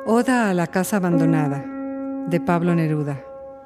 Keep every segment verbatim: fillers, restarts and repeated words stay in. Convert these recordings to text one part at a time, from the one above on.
Oda a la casa abandonada, de Pablo Neruda.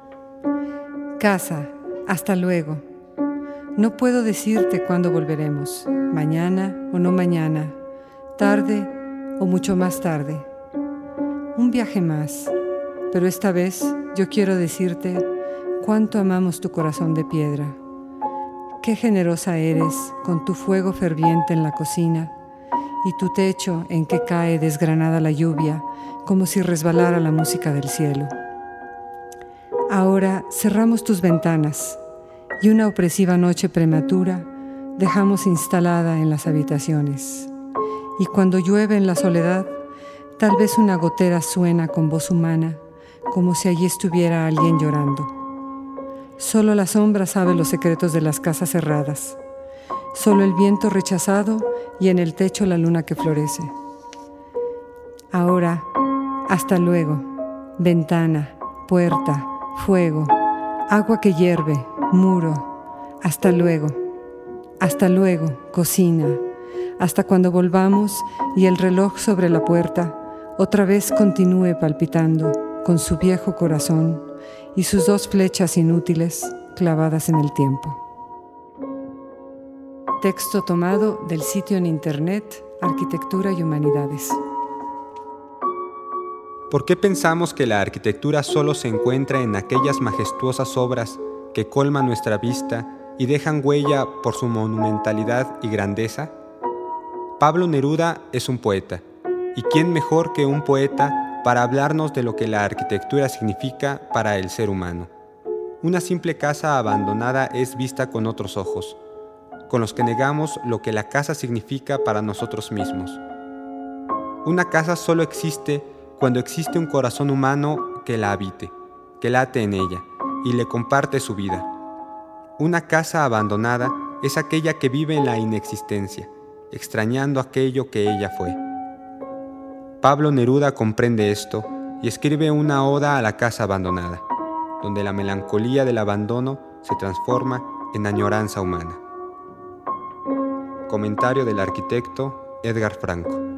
Casa, hasta luego. No puedo decirte cuándo volveremos, mañana o no mañana, tarde o mucho más tarde. Un viaje más, pero esta vez yo quiero decirte cuánto amamos tu corazón de piedra. Qué generosa eres con tu fuego ferviente en la cocina y tu techo en que cae desgranada la lluvia como si resbalara la música del cielo. Ahora cerramos tus ventanas y una opresiva noche prematura dejamos instalada en las habitaciones. Y cuando llueve en la soledad, tal vez una gotera suena con voz humana, como si allí estuviera alguien llorando. Solo la sombra sabe los secretos de las casas cerradas. Solo el viento rechazado y en el techo la luna que florece. Ahora, hasta luego, ventana, puerta, fuego, agua que hierve, muro. Hasta luego, hasta luego, cocina. Hasta cuando volvamos y el reloj sobre la puerta otra vez continúe palpitando con su viejo corazón y sus dos flechas inútiles clavadas en el tiempo. Texto tomado del sitio en internet Arquitectura y Humanidades. ¿Por qué pensamos que la arquitectura solo se encuentra en aquellas majestuosas obras que colman nuestra vista y dejan huella por su monumentalidad y grandeza? Pablo Neruda es un poeta, y ¿quién mejor que un poeta para hablarnos de lo que la arquitectura significa para el ser humano? Una simple casa abandonada es vista con otros ojos, con los que negamos lo que la casa significa para nosotros mismos. Una casa solo existe cuando existe un corazón humano que la habite, que late en ella y le comparte su vida. Una casa abandonada es aquella que vive en la inexistencia, extrañando aquello que ella fue. Pablo Neruda comprende esto y escribe una oda a la casa abandonada, donde la melancolía del abandono se transforma en añoranza humana. Comentario del arquitecto Edgar Franco.